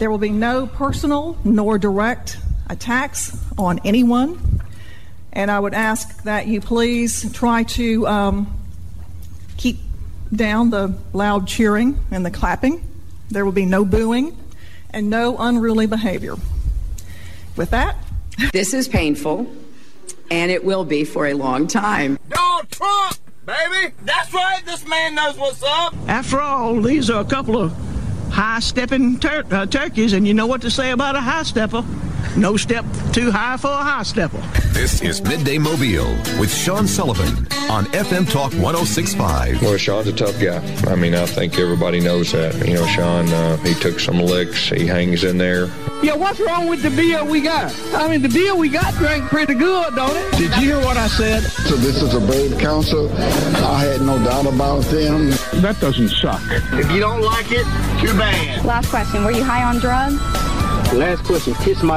There will be no personal nor direct attacks on anyone. And I would ask that you please try to keep down the loud cheering and the clapping. There will be no booing and no unruly behavior. With that, this is painful, and it will be for a long time. Donald Trump, baby! That's right, this man knows what's up. After all, these are a couple of high-stepping turkeys, and you know what to say about a high-stepper. No step too high for a high-stepper. This is Midday Mobile with Sean Sullivan on FM Talk 106.5. Well, Sean's a tough guy. I mean, I think everybody knows that. You know, Sean, he took some licks. He hangs in there. Yeah, what's wrong with the beer we got? I mean, the beer we got drank pretty good, don't it? Did you hear what I said? So this is a brave council. I had no doubt about them. That doesn't suck. If you don't like it, too bad. Last question, were you high on drugs? Last question, kiss my...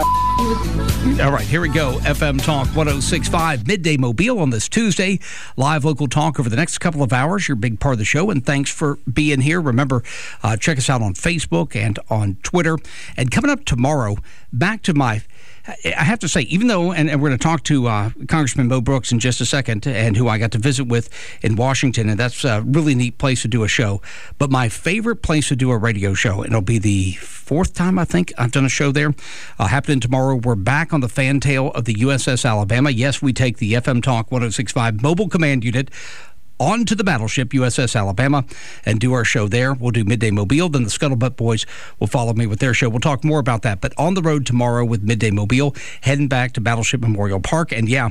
All right, here we go. FM Talk 106.5, Midday Mobile on this Tuesday. Live local talk over the next couple of hours. You're a big part of the show, and thanks for being here. Remember, check us out on Facebook and on Twitter. And coming up tomorrow, back to my... I have to say, even though, and we're going to talk to Congressman Mo Brooks in just a second, and who I got to visit with in Washington, and that's a really neat place to do a show. But my favorite place to do a radio show, and it'll be the fourth time I think I've done a show there, happening tomorrow. We're back on the fantail of the USS Alabama. Yes, we take the FM Talk 106.5 mobile command unit onto the battleship USS Alabama and do our show there. We'll do Midday Mobile. Then the Scuttlebutt Boys will follow me with their show. We'll talk more about that. But on the road tomorrow with Midday Mobile, heading back to Battleship Memorial Park. And yeah,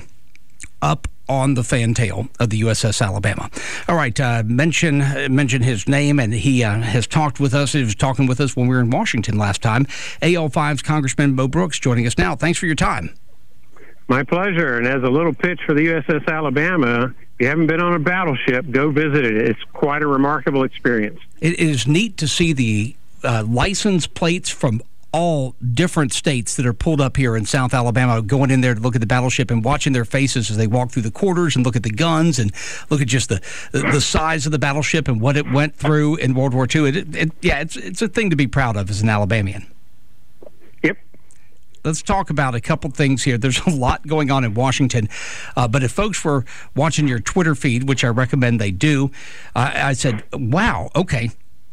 up on the fantail of the USS Alabama. All right, mention his name, and he has talked with us. He was talking with us when we were in Washington last time. AL5's Congressman Mo Brooks joining us now. Thanks for your time. My pleasure. And as a little pitch for the USS Alabama, if you haven't been on a battleship, go visit it. It's quite a remarkable experience. It is neat to see the license plates from all different states that are pulled up here in South Alabama, going in there to look at the battleship and watching their faces as they walk through the quarters and look at the guns and look at just the size of the battleship and what it went through in World War II. It's a thing to be proud of as an Alabamian. Yep. Let's talk about a couple things here. There's a lot going on in Washington, but if folks were watching your Twitter feed, which I recommend they do, I said, wow, okay.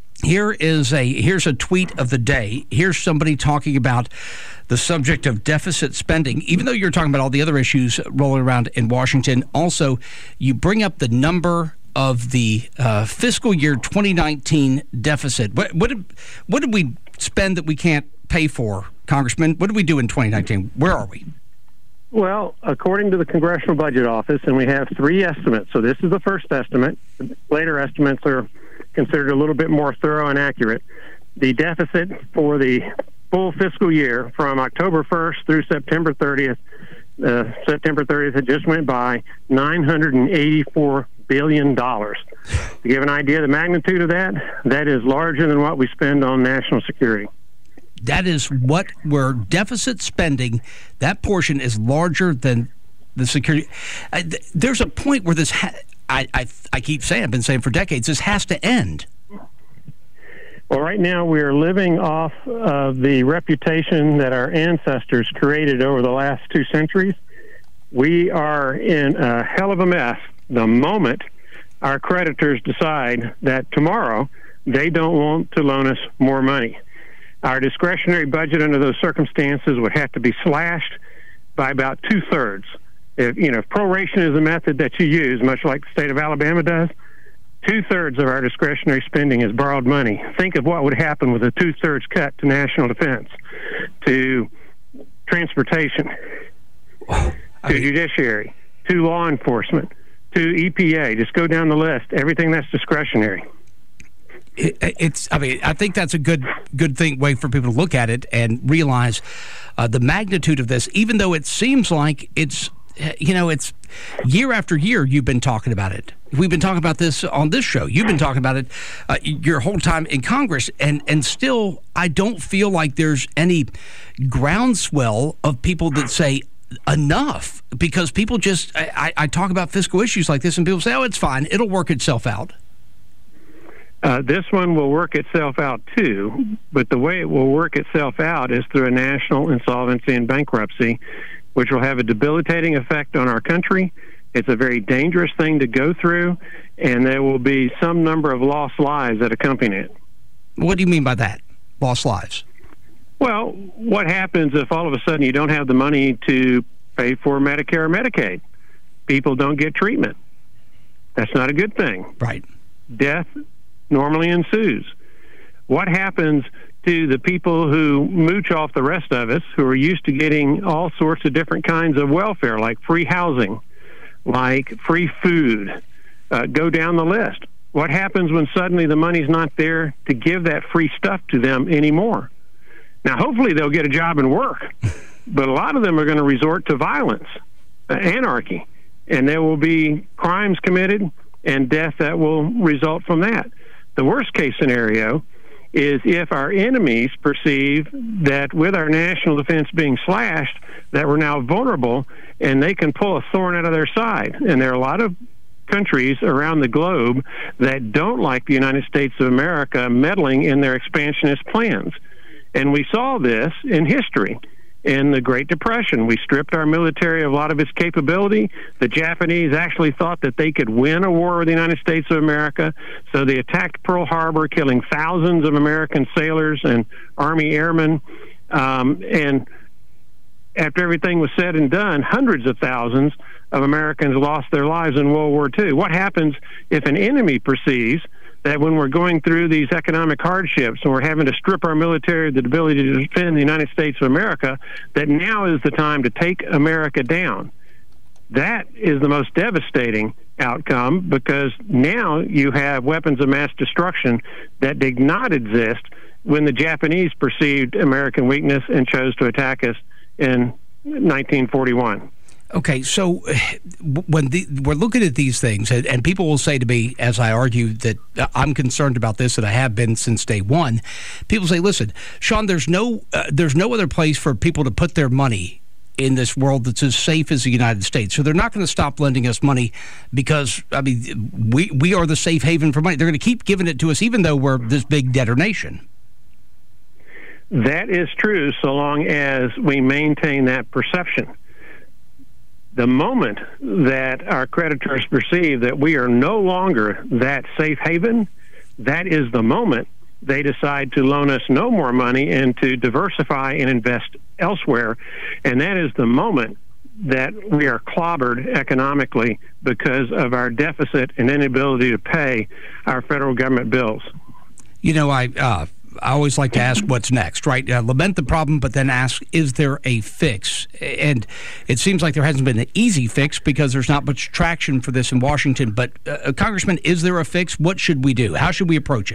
Here's a tweet of the day. Here's somebody talking about the subject of deficit spending. Even though you're talking about all the other issues rolling around in Washington, also you bring up the number of the fiscal year 2019 deficit. What did we spend that we can't pay for, Congressman? What did we do in 2019? Where are we? Well, according to the Congressional Budget Office, and we have three estimates. So this is the first estimate. Later estimates are considered a little bit more thorough and accurate. The deficit for the full fiscal year from October 1st through September 30th, September 30th had just went by, $984 billion. To give an idea of the magnitude of that, that is larger than what we spend on national security. That is what we're deficit spending. That portion is larger than the security. There's a point where this, I keep saying, I've been saying for decades, this has to end. Well, right now we are living off of the reputation that our ancestors created over the last 2 centuries. We are in a hell of a mess the moment our creditors decide that tomorrow they don't want to loan us more money. Our discretionary budget under those circumstances would have to be slashed by about 2/3. If proration is a method that you use, much like the state of Alabama does, 2/3 of our discretionary spending is borrowed money. Think of what would happen with a 2/3 cut to national defense, to transportation, to judiciary, to law enforcement, to EPA. Just go down the list. Everything that's discretionary. I think that's a good way for people to look at it and realize the magnitude of this, even though it seems like it's year after year you've been talking about it. We've been talking about this on this show. You've been talking about it your whole time in Congress, and still I don't feel like there's any groundswell of people that say enough, because people just, I talk about fiscal issues like this and people say, oh, it's fine, it'll work itself out. This one will work itself out too, but the way it will work itself out is through a national insolvency and bankruptcy, which will have a debilitating effect on our country. It's a very dangerous thing to go through, and there will be some number of lost lives that accompany it. What do you mean by that, lost lives? Well, what happens if all of a sudden you don't have the money to pay for Medicare or Medicaid? People don't get treatment. That's not a good thing. Right. Death normally ensues. What happens to the people who mooch off the rest of us, who are used to getting all sorts of different kinds of welfare, like free housing, like free food? Go down the list. What happens when suddenly the money's not there to give that free stuff to them anymore? Now, hopefully they'll get a job and work, but a lot of them are going to resort to violence, anarchy, and there will be crimes committed and death that will result from that. The worst case scenario is if our enemies perceive that with our national defense being slashed, that we're now vulnerable and they can pull a thorn out of their side. And there are a lot of countries around the globe that don't like the United States of America meddling in their expansionist plans. And we saw this in history. In the Great Depression, we stripped our military of a lot of its capability. The Japanese actually thought that they could win a war with the United States of America, so they attacked Pearl Harbor, killing thousands of American sailors and Army airmen. And after everything was said and done, hundreds of thousands of Americans lost their lives in World War II. What happens if an enemy perceives that when we're going through these economic hardships and we're having to strip our military of the ability to defend the United States of America, that now is the time to take America down? That is the most devastating outcome, because now you have weapons of mass destruction that did not exist when the Japanese perceived American weakness and chose to attack us in 1941. Okay, so when we're looking at these things, and people will say to me, as I argue that I'm concerned about this, and I have been since day one, people say, listen, Sean, there's no other place for people to put their money in this world that's as safe as the United States. So they're not going to stop lending us money because, I mean, we are the safe haven for money. They're going to keep giving it to us even though we're this big debtor nation. That is true so long as we maintain that perception. The moment that our creditors perceive that we are no longer that safe haven, that is the moment they decide to loan us no more money and to diversify and invest elsewhere. And that is the moment that we are clobbered economically because of our deficit and inability to pay our federal government bills. You know, I always like to ask what's next, right? Lament the problem, but then ask, is there a fix? And it seems like there hasn't been an easy fix because there's not much traction for this in Washington. But, Congressman, is there a fix? What should we do? How should we approach it?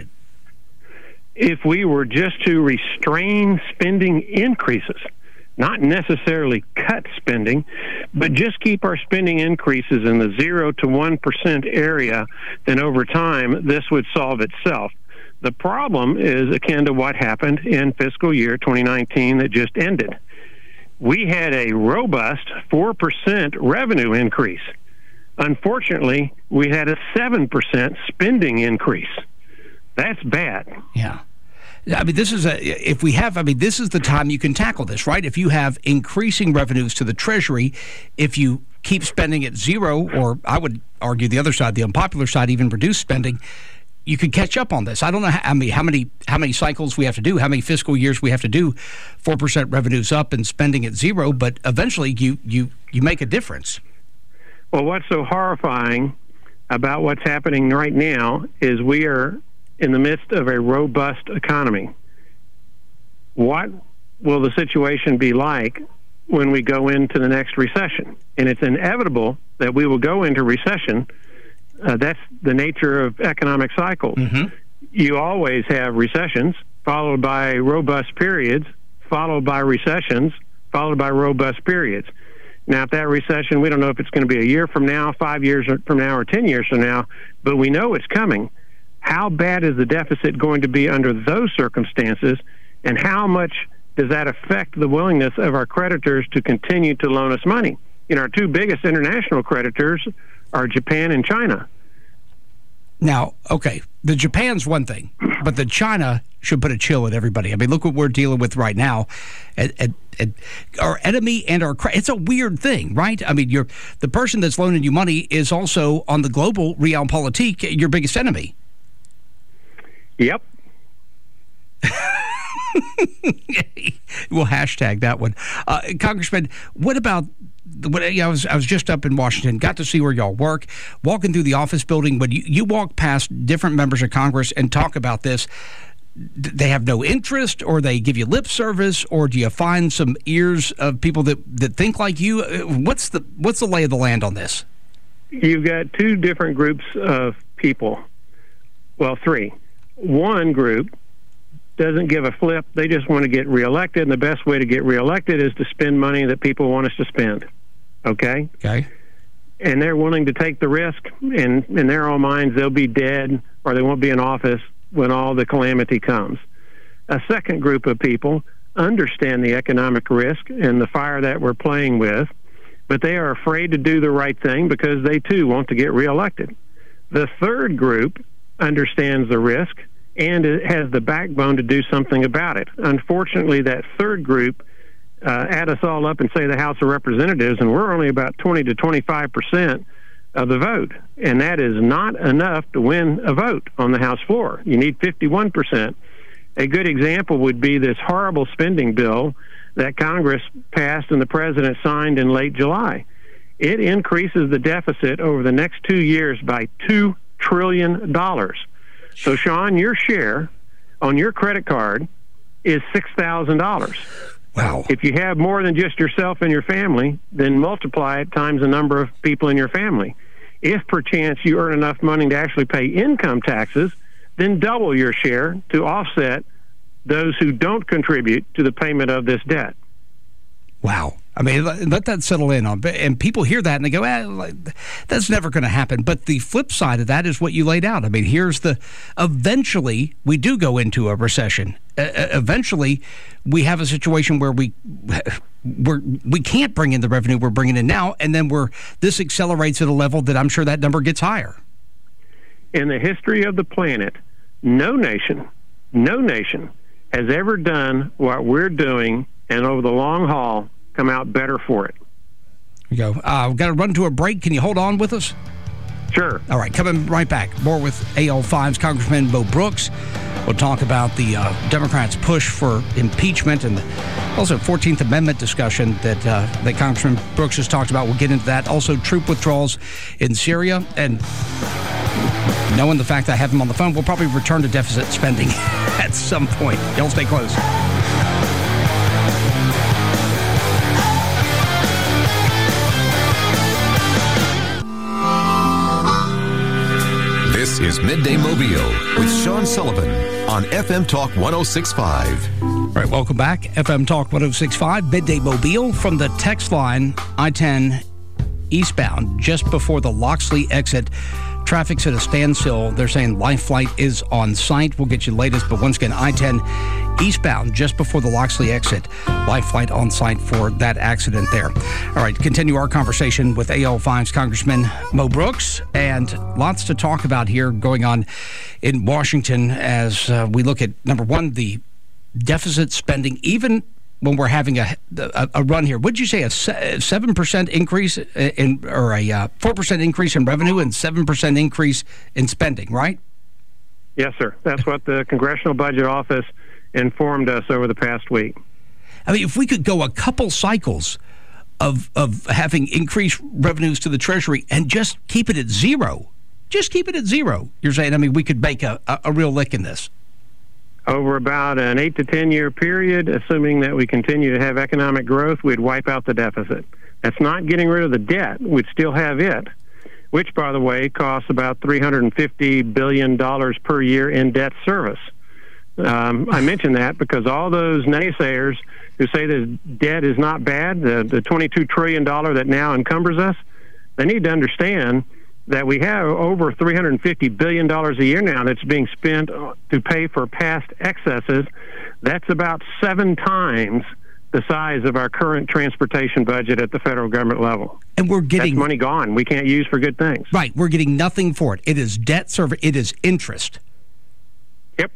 If we were just to restrain spending increases, not necessarily cut spending, but just keep our spending increases in the 0 to 1% area, then over time, this would solve itself. The problem is akin to what happened in fiscal year 2019 that just ended. We had a robust 4% revenue increase. Unfortunately, we had a 7% spending increase. That's bad. Yeah. I mean, this is this is the time you can tackle this, right? If you have increasing revenues to the Treasury, if you keep spending at zero, or I would argue the other side, the unpopular side, even reduce spending, you could catch up on this. I don't know how many cycles we have to do, how many fiscal years we have to do, 4% revenues up and spending at zero, but eventually you make a difference. Well, what's so horrifying about what's happening right now is we are in the midst of a robust economy. What will the situation be like when we go into the next recession? And it's inevitable that we will go into recession. That's the nature of economic cycles. Mm-hmm. You always have recessions, followed by robust periods, followed by recessions, followed by robust periods. Now, if that recession, we don't know if it's going to be a year from now, 5 years from now, or 10 years from now, but we know it's coming. How bad is the deficit going to be under those circumstances, and how much does that affect the willingness of our creditors to continue to loan us money? You know, our two biggest international creditors are Japan and China. Now, okay, the Japan's one thing, but the China should put a chill at everybody. I mean, look what we're dealing with right now. Our enemy and it's a weird thing, right? I mean, the person that's loaning you money is also on the global realpolitik your biggest enemy. Yep. We'll hashtag that one. Congressman, what about... I was just up in Washington, got to see where y'all work, walking through the office building. When you walk past different members of Congress and talk about this, they have no interest, or they give you lip service, or do you find some ears of people that think like you? What's the lay of the land on this? You've got two different groups of people. Well, three. One group doesn't give a flip. They just want to get reelected, and the best way to get reelected is to spend money that people want us to spend. Okay? Okay. And they're willing to take the risk, and in their own minds, they'll be dead or they won't be in office when all the calamity comes. A second group of people understand the economic risk and the fire that we're playing with, but they are afraid to do the right thing because they, too, want to get reelected. The third group understands the risk and it has the backbone to do something about it. Unfortunately, that third group add us all up and say the House of Representatives, and we're only about 20 to 25% of the vote, and that is not enough to win a vote on the House floor. You need 51%. A good example would be this horrible spending bill that Congress passed and the President signed in late July. It increases the deficit over the next 2 years by $2 trillion. So, Sean, your share on your credit card is $6,000. Wow. If you have more than just yourself and your family, then multiply it times the number of people in your family. If perchance you earn enough money to actually pay income taxes, then double your share to offset those who don't contribute to the payment of this debt. Wow. I mean, let that settle in on, and people hear that and they go, that's never going to happen. But the flip side of that is what you laid out. I mean, eventually we do go into a recession. Eventually we have a situation where we can't bring in the revenue we're bringing in now, and then this accelerates at a level that I'm sure that number gets higher. In the history of the planet, no nation has ever done what we're doing, and over the long haul come out better for it. We go. We've got to run to a break. Can you hold on with us? Sure. All right, coming right back. More with AL5's Congressman Mo Brooks. We'll talk about the Democrats' push for impeachment and also 14th Amendment discussion that Congressman Brooks has talked about. We'll get into that. Also, troop withdrawals in Syria. And knowing the fact that I have him on the phone, we'll probably return to deficit spending at some point. Y'all stay close. This is Midday Mobile with Sean Sullivan on FM Talk 106.5. All right, welcome back. FM Talk 106.5, Midday Mobile from the text line I-10 eastbound just before the Loxley exit. Traffic's at a standstill. They're saying Life Flight is on site. We'll get you the latest, but once again, I-10 eastbound just before the Loxley exit. Life Flight on site for that accident there. All right, continue our conversation with AL5's Congressman Mo Brooks, and lots to talk about here going on in Washington as we look at, number one, the deficit spending, even when we're having a run here. Would you say a 7% increase or a 4% increase in revenue and 7% increase in spending, right? Yes, sir. That's what the Congressional Budget Office informed us over the past week. I mean, if we could go a couple cycles of having increased revenues to the Treasury and just keep it at zero, you're saying, I mean, we could make a real lick in this. Over about an 8 to 10 year period, assuming that we continue to have economic growth, we'd wipe out the deficit. That's not getting rid of the debt. We'd still have it, which, by the way, costs about $350 billion per year in debt service. I mention that because all those naysayers who say that debt is not bad, the $22 trillion that now encumbers us, they need to understand that we have over $350 billion a year now that's being spent to pay for past excesses. That's about 7 times the size of our current transportation budget at the federal government level. And we're getting... That's money gone we can't use for good things. Right. We're getting nothing for it. It is debt service. It is interest. Yep.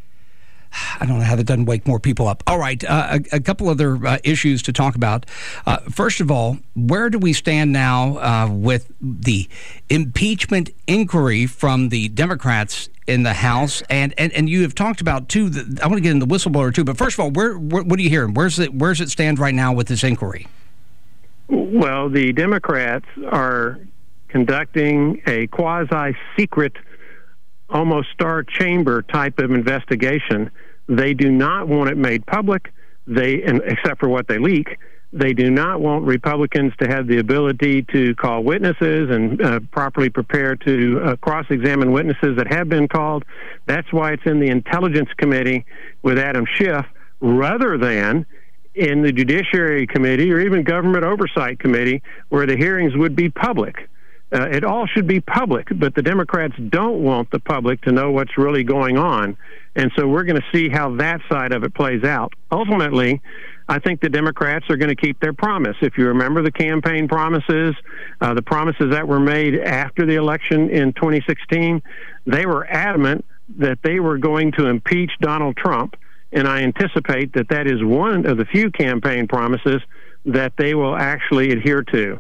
I don't know how that doesn't wake more people up. All right. A couple other issues to talk about. First of all, where do we stand now with the impeachment inquiry from the Democrats in the House? And you have talked about, too, I want to get into the whistleblower, too. But first of all, what are you hearing? Where's it stand right now with this inquiry? Well, the Democrats are conducting a quasi-secret, almost star chamber type of investigation. They do not want it made public, except for what they leak. They do not want Republicans to have the ability to call witnesses and properly prepare to cross-examine witnesses that have been called. That's why it's in the Intelligence Committee with Adam Schiff, rather than in the Judiciary Committee or even Government Oversight Committee, where the hearings would be public. It all should be public, but the Democrats don't want the public to know what's really going on. And so we're going to see how that side of it plays out. Ultimately, I think the Democrats are going to keep their promise. If you remember the campaign promises, the promises that were made after the election in 2016, they were adamant that they were going to impeach Donald Trump. And I anticipate that that is one of the few campaign promises that they will actually adhere to.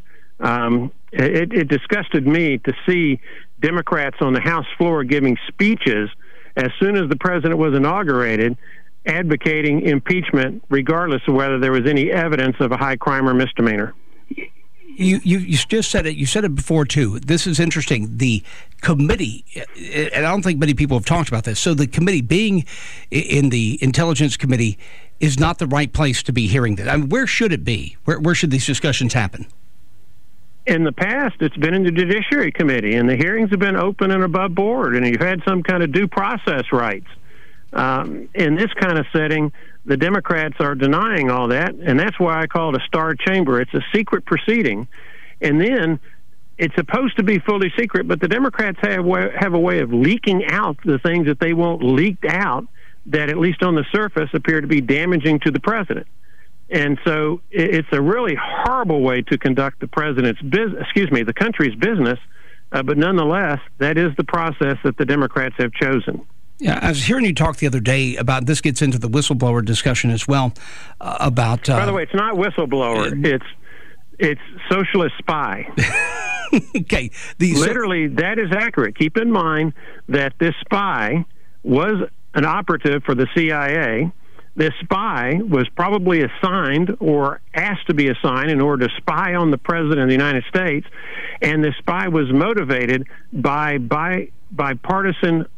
It disgusted me to see Democrats on the House floor giving speeches as soon as the president was inaugurated, advocating impeachment regardless of whether there was any evidence of a high crime or misdemeanor. You just said it. You said it before, too. This is interesting. The committee, and I don't think many people have talked about this, so the committee, being in the Intelligence Committee, is not the right place to be hearing this. I mean, where should it be? Where should these discussions happen? In the past, it's been in the Judiciary Committee, and the hearings have been open and above board, and you've had some kind of due process rights. In this kind of setting, the Democrats are denying all that, and that's why I call it a star chamber. It's a secret proceeding, and then it's supposed to be fully secret, but the Democrats have a way of leaking out the things that they want leaked out that, at least on the surface, appear to be damaging to the president. And so it's a really horrible way to conduct the president's the country's business. But nonetheless, that is the process that the Democrats have chosen. Yeah, I was hearing you talk the other day about, this gets into the whistleblower discussion as well, about... By the way, it's not whistleblower. It's socialist spy. Okay. Literally, that is accurate. Keep in mind that this spy was an operative for the CIA. This spy was probably assigned or asked to be assigned in order to spy on the president of the United States, and this spy was motivated by bipartisanship,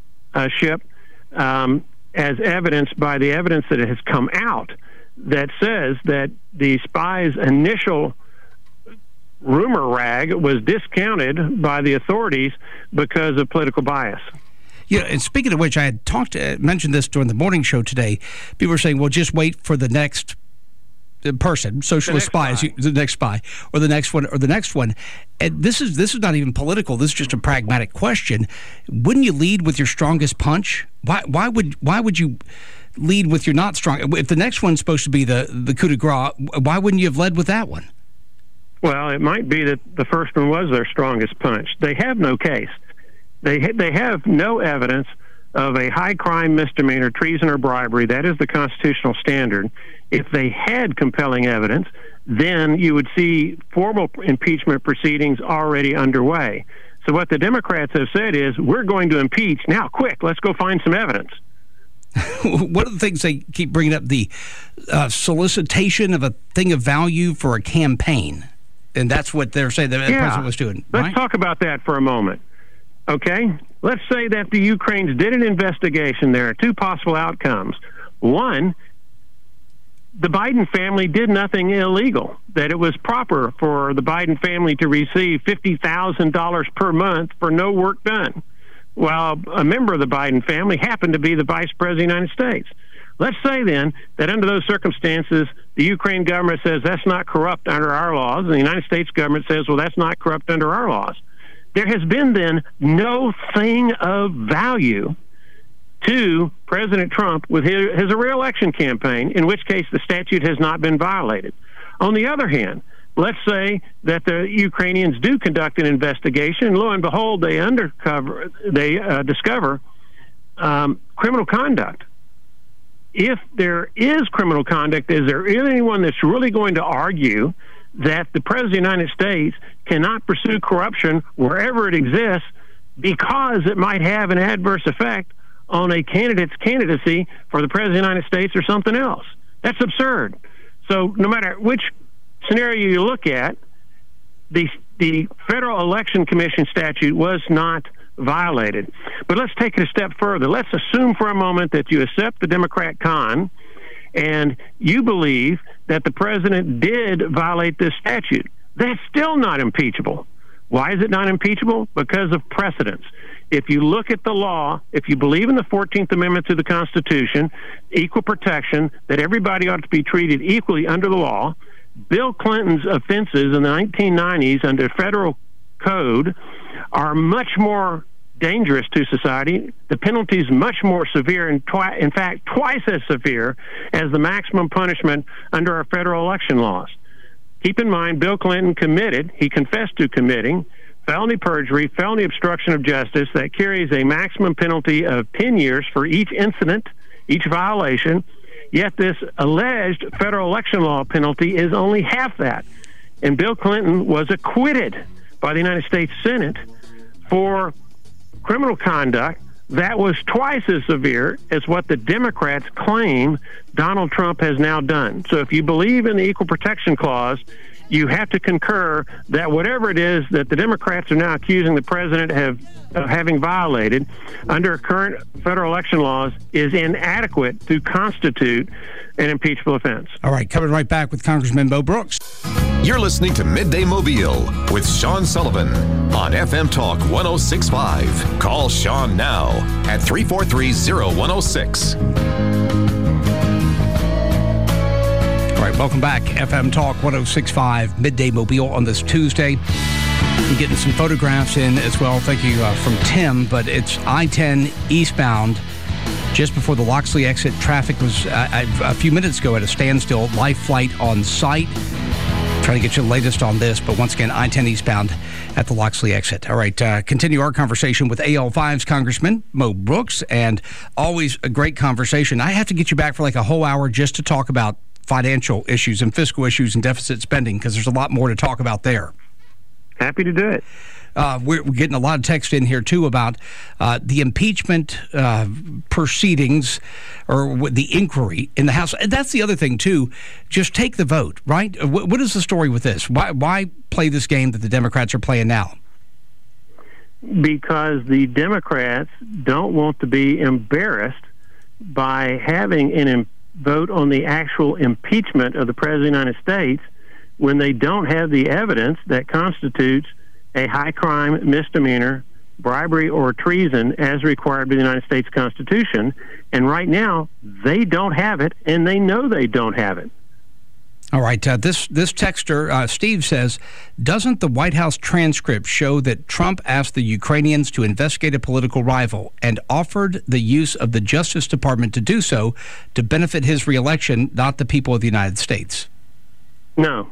as evidenced by the evidence that has come out that says that the spy's initial rumor rag was discounted by the authorities because of political bias. Yeah, and speaking of which, I had mentioned this during the morning show today. People were saying, well, just wait for the next person, socialist spy, the next spy, or the next one, or the next one. And this is not even political. This is just a pragmatic question. Wouldn't you lead with your strongest punch? Why would you lead with your not strong? If the next one's supposed to be the coup de grace, why wouldn't you have led with that one? Well, it might be that the first one was their strongest punch. They have no case. They have no evidence of a high crime, misdemeanor, treason, or bribery. That is the constitutional standard. If they had compelling evidence, then you would see formal impeachment proceedings already underway. So what the Democrats have said is, we're going to impeach. Now, quick, let's go find some evidence. One of the things they keep bringing up, the solicitation of a thing of value for a campaign. And that's what they're saying the president was doing. Let's talk about that for a moment. Okay, let's say that the Ukrainians did an investigation. There are two possible outcomes. One, the Biden family did nothing illegal, that it was proper for the Biden family to receive $50,000 per month for no work done, while a member of the Biden family happened to be the vice president of the United States. Let's say then that under those circumstances, the Ukraine government says that's not corrupt under our laws, and the United States government says, well, that's not corrupt under our laws. There has been then no thing of value to President Trump with his reelection campaign, in which case the statute has not been violated. On the other hand, let's say that the Ukrainians do conduct an investigation, and lo and behold, they discover criminal conduct. If there is criminal conduct, is there anyone that's really going to argue that the President of the United States cannot pursue corruption wherever it exists because it might have an adverse effect on a candidate's candidacy for the President of the United States or something else? That's absurd. So no matter which scenario you look at, the Federal Election Commission statute was not violated. But let's take it a step further. Let's assume for a moment that you accept the Democrat con and you believe that the president did violate this statute. That's still not impeachable. Why is it not impeachable? Because of precedents. If you look at the law, if you believe in the 14th Amendment to the Constitution, equal protection, that everybody ought to be treated equally under the law, Bill Clinton's offenses in the 1990s under federal code are much more dangerous to society. The penalty is much more severe, and in fact, twice as severe as the maximum punishment under our federal election laws. Keep in mind, Bill Clinton confessed to committing felony perjury, felony obstruction of justice that carries a maximum penalty of 10 years for each incident, each violation, yet this alleged federal election law penalty is only half that. And Bill Clinton was acquitted by the United States Senate for criminal conduct that was twice as severe as what the Democrats claim Donald Trump has now done. So if you believe in the Equal Protection Clause, you have to concur that whatever it is that the Democrats are now accusing the president of having violated under current federal election laws is inadequate to constitute an impeachable offense. All right, coming right back with Congressman Mo Brooks. You're listening to Midday Mobile with Sean Sullivan on FM Talk 106.5. Call Sean now at 343-0106. All right, welcome back. FM Talk 106.5, Midday Mobile on this Tuesday. I'm getting some photographs in as well. Thank you from Tim, but it's I-10 eastbound. Just before the Loxley exit, traffic was a few minutes ago at a standstill. Life flight on site. Trying to get you the latest on this, but once again, I-10 eastbound at the Loxley exit. All right, continue our conversation with AL5's Congressman Mo Brooks, and always a great conversation. I have to get you back for like a whole hour just to talk about financial issues and fiscal issues and deficit spending, because there's a lot more to talk about there. Happy to do it. We're getting a lot of text in here, too, about the impeachment proceedings or the inquiry in the House. And that's the other thing, too. Just take the vote, right? What is the story with this? Why play this game that the Democrats are playing now? Because the Democrats don't want to be embarrassed by having a vote on the actual impeachment of the President of the United States when they don't have the evidence that constitutes a high crime, misdemeanor, bribery, or treason as required by the United States Constitution. And right now, they don't have it, and they know they don't have it. All right. This texter, Steve, says, doesn't the White House transcript show that Trump asked the Ukrainians to investigate a political rival and offered the use of the Justice Department to do so to benefit his reelection, not the people of the United States? No.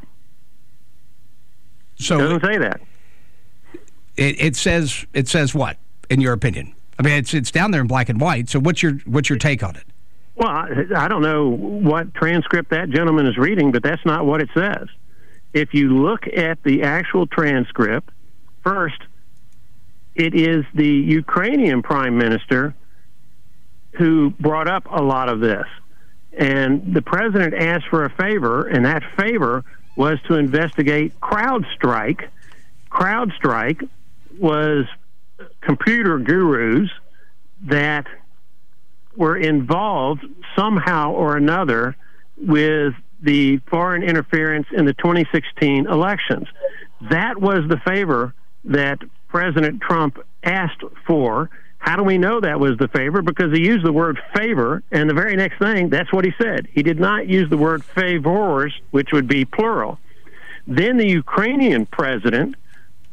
So it doesn't say that. It says what, in your opinion? I mean, it's down there in black and white. So what's your take on it? Well, I don't know what transcript that gentleman is reading, but that's not what it says. If you look at the actual transcript, first, it is the Ukrainian prime minister who brought up a lot of this. And the president asked for a favor, and that favor was to investigate CrowdStrike. CrowdStrike was computer gurus that were involved somehow or another with the foreign interference in the 2016 elections. That was the favor that President Trump asked for. How do we know that was the favor? Because he used the word favor, and the very next thing, that's what he said. He did not use the word favors, which would be plural. Then the Ukrainian president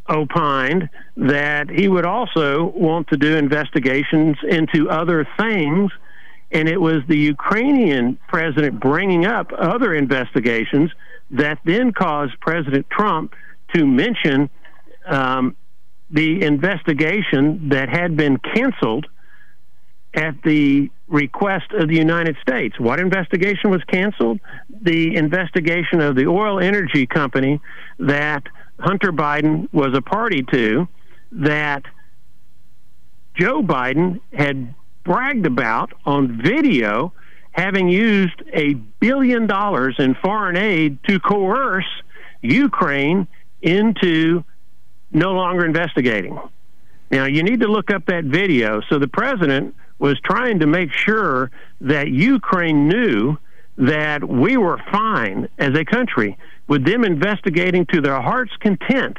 opined that he would also want to do investigations into other things, and it was the Ukrainian president bringing up other investigations that then caused President Trump to mention the investigation that had been canceled at the request of the United States. What investigation was canceled? The investigation of the oil energy company that Hunter Biden was a party to, that Joe Biden had bragged about on video, having used $1 billion in foreign aid to coerce Ukraine into no longer investigating. Now, you need to look up that video. So the president was trying to make sure that Ukraine knew that we were fine as a country with them investigating to their heart's content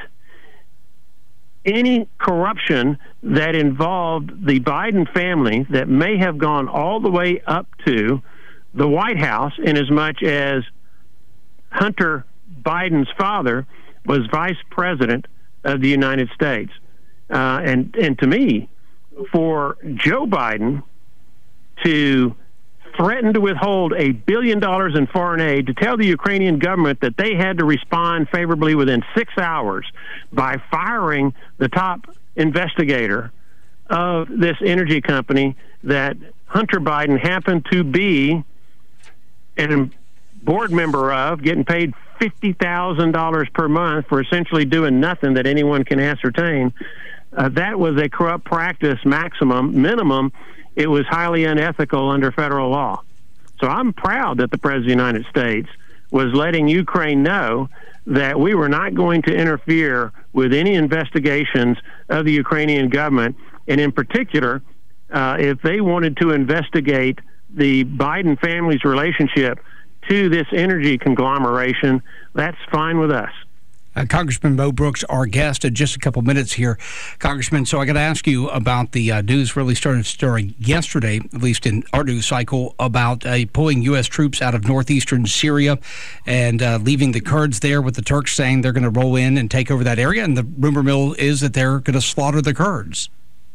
any corruption that involved the Biden family that may have gone all the way up to the White House, in as much as Hunter Biden's father was vice president of the United States. And to me, for Joe Biden to threaten to withhold $1 billion in foreign aid, to tell the Ukrainian government that they had to respond favorably within 6 hours by firing the top investigator of this energy company that Hunter Biden happened to be a board member of, getting paid $50,000 per month for essentially doing nothing that anyone can ascertain. That was a corrupt practice minimum. It was highly unethical under federal law. So I'm proud that the President of the United States was letting Ukraine know that we were not going to interfere with any investigations of the Ukrainian government, and in particular, if they wanted to investigate the Biden family's relationship to this energy conglomeration, that's fine with us. Congressman Mo Brooks, our guest, in just a couple minutes here. Congressman, so I got to ask you about the news really started stirring yesterday, at least in our news cycle, about pulling U.S. troops out of northeastern Syria and leaving the Kurds there, with the Turks saying they're going to roll in and take over that area. And the rumor mill is that they're going to slaughter the Kurds.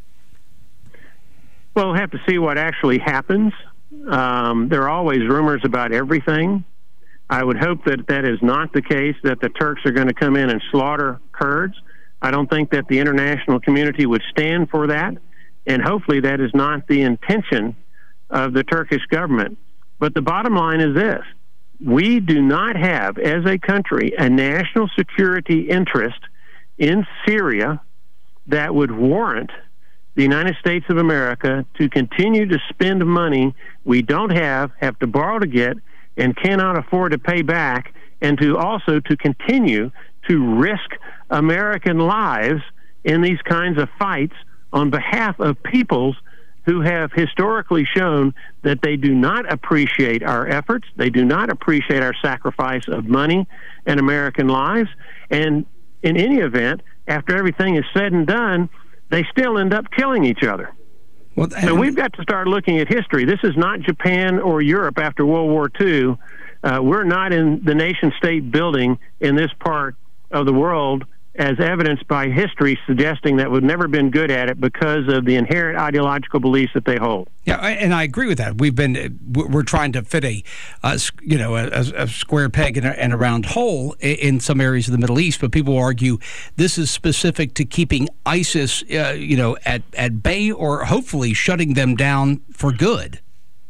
Well, we'll have to see what actually happens. There are always rumors about everything. I would hope that that is not the case, that the Turks are going to come in and slaughter Kurds. I don't think that the international community would stand for that, and hopefully that is not the intention of the Turkish government. But the bottom line is this: we do not have, as a country, a national security interest in Syria that would warrant the United States of America to continue to spend money we don't have to borrow to get, and cannot afford to pay back, and to also to continue to risk American lives in these kinds of fights on behalf of peoples who have historically shown that they do not appreciate our efforts, they do not appreciate our sacrifice of money and American lives, and in any event, after everything is said and done, they still end up killing each other. Well, so we've got to start looking at history. This is not Japan or Europe after World War II. We're not in the nation-state building in this part of the world, as evidenced by history suggesting that we've never been good at it because of the inherent ideological beliefs that they hold. Yeah, and I agree with that. We're trying to fit a square peg and a round hole in some areas of the Middle East, but people argue this is specific to keeping ISIS, at bay, or hopefully shutting them down for good.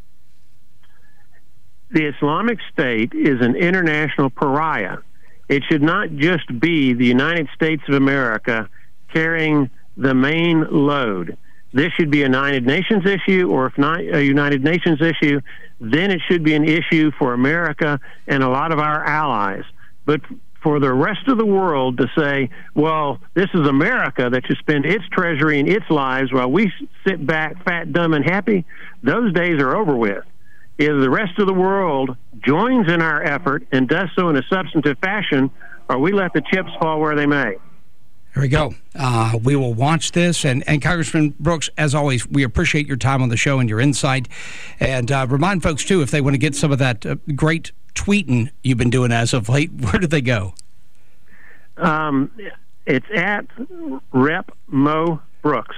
The Islamic State is an international pariah. It should not just be the United States of America carrying the main load. This should be a United Nations issue, or if not a United Nations issue, then it should be an issue for America and a lot of our allies. But for the rest of the world to say, well, this is America that should spend its treasury and its lives while we sit back fat, dumb, and happy, those days are over with. Either the rest of the world joins in our effort and does so in a substantive fashion, or we let the chips fall where they may. There we go. We will watch this. And Congressman Brooks, as always, we appreciate your time on the show and your insight. And remind folks, too, if they want to get some of that great tweeting you've been doing as of late, where do they go? It's at Rep Mo Brooks,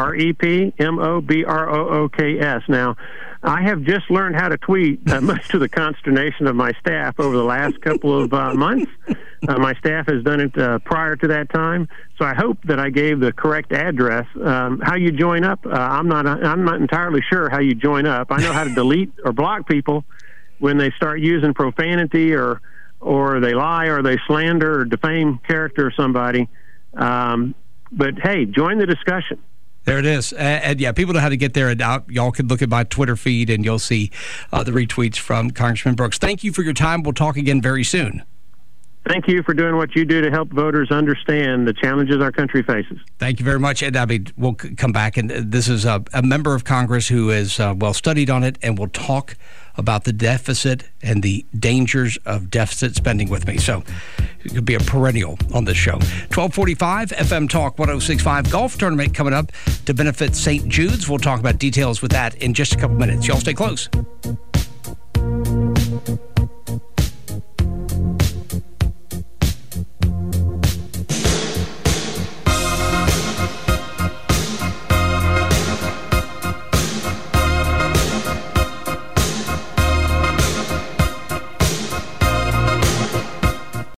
REPMOBROOKS. Now, I have just learned how to tweet, much to the consternation of my staff over the last couple of months. My staff has done it prior to that time, so I hope that I gave the correct address. How you join up, I'm not entirely sure how you join up. I know how to delete or block people when they start using profanity or they lie or they slander or defame character of somebody. But hey, join the discussion. There it is. And yeah, people know how to get there. And y'all can look at my Twitter feed and you'll see the retweets from Congressman Brooks. Thank you for your time. We'll talk again very soon. Thank you for doing what you do to help voters understand the challenges our country faces. Thank you very much. And I mean, we'll come back. And this is a member of Congress who is well studied on it, and we'll talk about the deficit and the dangers of deficit spending with me. So it could be a perennial on this show. 1245 FM Talk 106.5 golf tournament coming up to benefit St. Jude's. We'll talk about details with that in just a couple minutes. Y'all stay close.